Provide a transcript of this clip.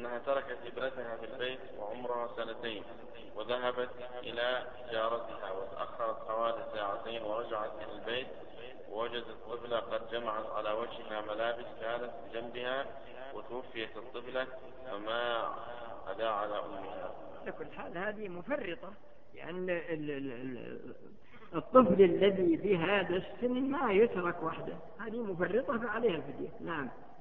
أنها تركت ابنتها في البيت وعمرها 2 وذهبت إلى جارتها وتأخرت حوالي 2 ساعات ورجعت إلى البيت ووجدت الطفلة قد جمعت على وجهها ملابس كانت بجنبها وتوفيت الطفلة فما عدا على أمها. لكل حال هذه مفرطة، يعني الطفل الذي بهذا السن ما يترك وحده، هذه مفرطة فعليها الفدية. نعم.